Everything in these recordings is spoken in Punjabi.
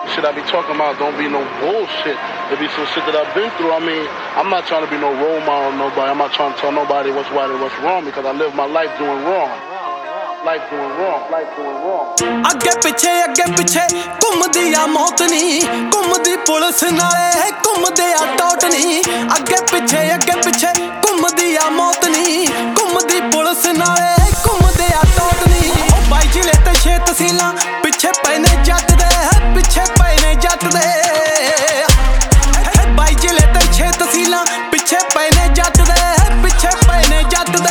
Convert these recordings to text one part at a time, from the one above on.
Shit I be talking about don't be no bullshit. It be some shit that I've been through. I mean, I'm not trying to be no role model to nobody. I'm not trying to tell nobody what's right or what's wrong because I live my life doing wrong. Life doing wrong. Life doing wrong. ਅੱਗੇ ਪਿੱਛੇ ਘੁੰਮਦੀ ਆ ਮੌਤ ਨੀ ਘੁੰਮਦੀ ਪੁਲਿਸ ਨਾਲੇ ਘੁੰਮਦੇ ਆ ਟੌਟ ਨੀ ਅੱਗੇ ਪਿੱਛੇ ਘੁੰਮਦੀ ਆ ਮੌਤ ਨੀ ਘੁੰਮਦੀ ਪੁਲਿਸ ਨਾਲੇ ਘੁੰਮਦੇ ਆ ਟੌਟ ਨੀ ਉਹ ਬਾਈ ਜ਼ਿਲ੍ਹੇ ਤੇ 6 ਤਹਿਸੀਲਾਂ ਪਿੱਛੇ ਪਏ ਨੇ ਜੱਟ ਦੇ ਪਿੱਛੇ ਪਏ ਨੇ ਜੱਟ ਦੇ ਬਾਈ ਜ਼ਿਲ੍ਹੇ ਤੇ 6 ਤਹਿਸੀਲਾਂ ਪਿੱਛੇ ਪਏ ਨੇ ਜੱਟ ਦੇ ਪਿੱਛੇ ਪਏ ਨੇ ਜੱਟ ਦੇ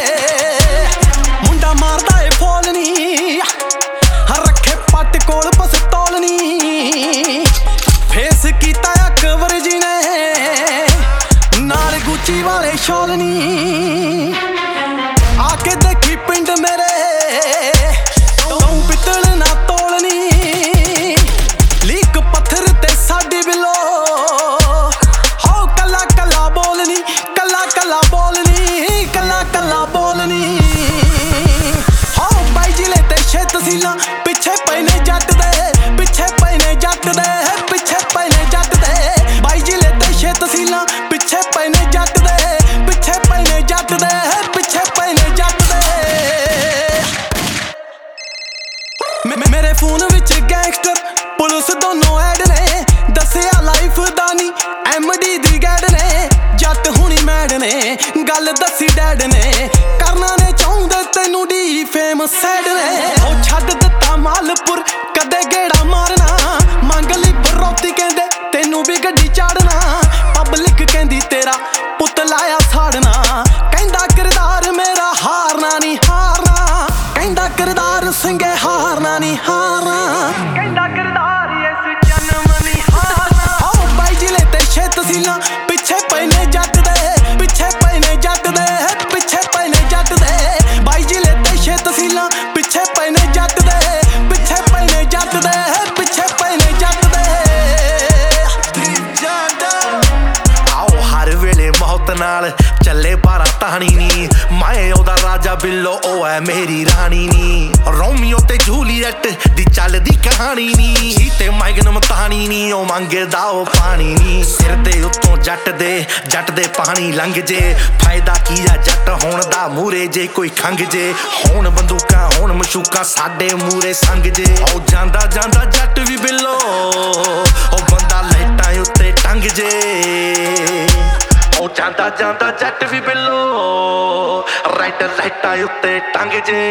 ਮੁੰਡਾ ਮਾਰਦਾ ਏ ਫੋਲ ਨੀ ਰੱਖੇ ਪੱਟ ਕੋਲ ਪਸਤੌਲ ਨੀ ਫੇਸ ਕੀਤਾ ਅਕਬਰ ਜੀ ਨੇ ਨਾਲ ਗੁੱਚੀ ਵਾਲੇ ਸ਼ੌਲ ਨੀ ਆ ਕੇ ਦੇਖੀ ਪਿੰਡ ਮੇਰੇ ਤੂੰ ਪਿੱਤਲ ਨਾ ਤੋਲਨੀ ਲੀਕ ਪੱਥਰ ਤੇ ਸਾਡੀ ਬਿਲੋ ਹੋ ਕੱਲਾ ਕੱਲਾ ਬੋਲਨੀ ਕੱਲਾ ਬੋਲਨੀ ਕੱਲਾ ਬੋਲਨੀ ਹੋ ਬਾਈ ਜ਼ਿਲ੍ਹੇ ਤੇ 6 ਤਹਿਸੀਲਾਂ ਪਿੱਛੇ ਪਏ ਨੇ ਜੱਟ ਦੇ ਪਿੱਛੇ ਪਏ ਨੇ ਜੱਟ ਦੇ ਪਿੱਛੇ ਪਏ ਨੇ ਜੱਟ ਦੇ ਬਾਈ ਜ਼ਿਲ੍ਹੇ ਤੇ 6 ਤਹਿਸੀਲਾਂ ਪਿੱਛੇ ਪਏ ਨੇ ਜੱਟ ਦੇ ਪਿੱਛੇ ਪਏ ਨੇ ਜੱਟ ਦੇ ਪਿੱਛੇ ਪਏ ਨੇ ਜੱਟ ਦੇ ਮੇਰੇ ਫੋਨ ਵਿੱਚ ਗੈਂਗਸਟਰ ਪੁਲਿਸ ਦੋਨੋਂ ਐਡ ਨੇ ਦੱਸਿਆ ਲਾਈਫ ਦਾ ਨੀ ਐਮਡੀ ਦੀ ਗੈਡ ਨੇ ਜੱਟ ਹੁਣੀ ਮੈਡ ਨੇ ਗੱਲ ਦੱਸੀ ਡੈਡ ਨੇ ਕਰਨਾ ਨੇ ਚਾਹੁੰਦੇ ਤੈਨੂੰ ਡੀ ਫੇਮ ਸੈਡ ਨੇ ਉਹ ਛੱਡ ਦਿੱਤਾ ਮਾਲਪੁਰ ਕਦੇ ਗੇੜਾ ਮਾਰਨਾ ਮੰਗ ਲਈ ਬਰੋਤੀ ਕਹਿੰਦੇ ਤੈਨੂੰ ਵੀ ਗੱਡੀ ਚਾੜਨਾ ਪਬਲਿਕ ਕਹਿੰਦੀ ਤੇਰਾ ਪੁੱਤ ਲਾਇਆ ਸਾੜਨਾ ਕਹਿੰਦਾ ਕਿਰਦਾਰ ਮੇਰਾ ਹਾਰਨਾ ਨਹੀਂ ਹਾਰਨਾ ਕਹਿੰਦਾ ਕਿਰਦਾਰ ਸਿੰਘੇ ਹਾਰਨਾ ਨਹੀਂ ਹਾਰਨਾ ਕਹਿੰਦਾ ਕਿਰਦਾਰ ਇਸ ਜਨਮ ਨਹੀਂ ਹਾਰਨਾ ਹੋ ਬਾਈ ਜ਼ਿਲ੍ਹੇ ਤੇ 6 ਤਹਿਸੀਲਾਂ ਪਿੱਛੇ ਪਏ ਨੇ ਜੱਟ ਦੇ ਪਿੱਛੇ ਪਏ ਨੇ ਜੱਟ ਦੇ ਪਿੱਛੇ ਪਏ ਨੇ ਜੱਟ ਦੇ ਬਾਈ ਜ਼ਿਲ੍ਹੇ ਤੇ 6 ਤਹਿਸੀਲਾਂ ਪਿੱਛੇ ਪਏ ਨੇ ਜੱਟ ਦੇ ਪਿੱਛੇ ਪਏ ਨੇ ਜੱਟ ਦੇ ਪਿੱਛੇ ਪਏ ਨੇ ਜੱਟ ਦੇ ਆਓ ਹਰ ਵੇਲੇ ਮੌਤ ਨਾਲ ਚੱਲੇ ਬਾਰਾ ਤਾਣੀ ਨੀ ਮੈਂ ਉਹਦਾ ਰਾਜਾ ਬਿੱਲੋ ਉਹ ਹੈ ਮੇਰੀ ਰਾਣੀ ਨੀ ਰੋਮੀਓ ਤੇ ਜੂਲੀਅਟ ਦੀ ਚੱਲਦੀ ਕਹਾਣੀ ਨੀ ਤੇ ਮੈਗਨਮ ਤਾਣੀ ਨੀ ਉਹ ਮੰਗਦਾ ਉਹ ਪਾਣੀ ਨੀ ਸਿਰ ਦੇ ਉੱਤੋਂ ਜੱਟ ਦੇ ਪਾਣੀ ਲੰਘ ਜੇ ਫਾਇਦਾ ਕੀ ਆ ਜੱਟ ਹੋਣ ਦਾ ਮੂਰੇ ਜੇ ਕੋਈ ਖੰਗ ਜੇ ਹੋਣ ਬੰਦੂਕਾਂ ਹੋਣ ਮਸ਼ੂਕਾਂ ਸਾਡੇ ਮੂਰੇ ਸੰਗ ਜੇ ਉਹ ਜਾਂਦਾ ਜੱਟ ਵੀ ਬਿੱਲੋ ਉਹ ਬੰਦਾ ਲਾਈਟਾਂ ਉੱਤੇ ਟੰਗ ਜੇ ਉਹ ਜਾਂਦਾ ਜੱਟ ਵੀ ਬਿੱਲੋ ਲਾਈਟਾਂ ਉੱਤੇ ਟੰਗ ਜੇ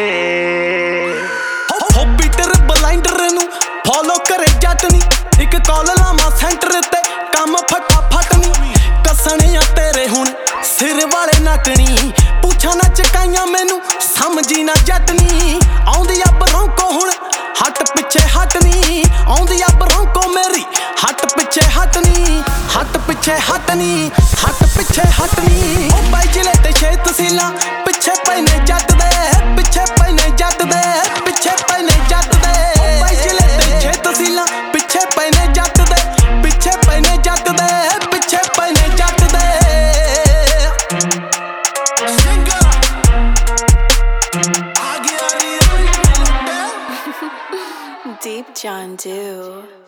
ਹੋ ਪੀਟਰ ਬਲਾਈਂਡਰ ਨੂੰ ਫੋਲੋ ਕਰੇ ਜੱਟ ਨੀ ਇੱਕ ਕਾਲ ਲਾਵਾਂ ਸੈਂਟਰ ਤੇ ਕੰਮ ਫਟਾਫਟ ਨੀ ਕੱਸਣੇ ਆ ਤੇਰੇ ਹੁਣ ਸਿਰ ਵਾਲੇ ਨੱਟਣੀ ਪੁੱਛਾਂ ਨਾ ਚਕਾਈਆਂ ਮੈਨੂੰ ਸਮਝੀ ਨਾ ਜੱਟ ਨੀ ਆਉਂਦੀ ਆ ਬਰੋਂਕੋ ਹੁਣ ਹੱਟ ਪਿੱਛੇ ਹਟਨੀ ਆਉਂਦੀ ਆ ਬਰੋਂਕੋ ਮੇਰੀ ਹੱਟ ਪਿੱਛੇ ਹਟਨੀ ਹੱਟ ਪਿੱਛੇ ਹਟਨੀ ਹੱਟ ਪਿੱਛੇ ਹਟਨੀ ਉਹ ਬਾਈ ਜ਼ਿਲ੍ਹੇ ਤੇ 6 ਤਹਿਸੀਲਾਂ ਪਿੱਛੇ ਪਏ ਨੇ ਜੱਟ ਦੇ ਪਿੱਛੇ ਪਏ ਨੇ ਜੱਟ ਦੇ ਪਿੱਛੇ ਪਏ ਨੇ ਜੱਟ ਦੇ ਉਹ ਬਾਈ ਜ਼ਿਲ੍ਹੇ ਤੇ 6 ਤਹਿਸੀਲਾਂ ਪਿੱਛੇ ਪਏ ਨੇ ਜੱਟ ਦੇ ਪਿੱਛੇ ਪਏ ਨੇ ਜੱਟ ਦੇ ਪਿੱਛੇ ਪਏ ਨੇ ਜੱਟ ਦੇ Deep John Doe.